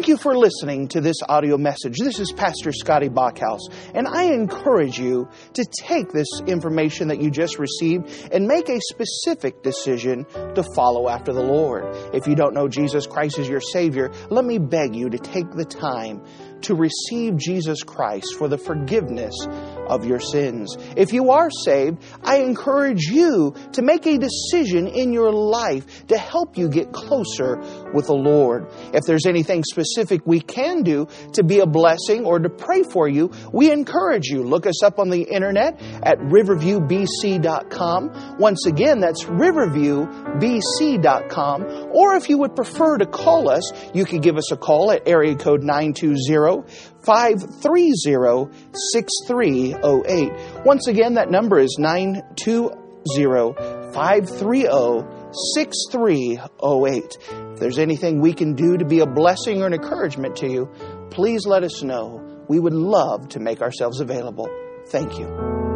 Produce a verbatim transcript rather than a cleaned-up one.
Thank you for listening to this audio message. This is Pastor Scotty Bachhaus, and I encourage you to take this information that you just received and make a specific decision to follow after the Lord. If you don't know Jesus Christ as your Savior, let me beg you to take the time to receive Jesus Christ for the forgiveness of your sins. If you are saved, I encourage you to make a decision in your life to help you get closer with the Lord. If there's anything specific we can do to be a blessing or to pray for you, we encourage you. Look us up on the internet at riverview b c dot com. Once again, that's riverview b c dot com. Or if you would prefer to call us, you can give us a call at area code nine two zero, five three zero, six three zero eight. Once again, that number is nine two zero, five three zero, six three zero eight. If there's anything we can do to be a blessing or an encouragement to you, please let us know. We would love to make ourselves available. Thank you.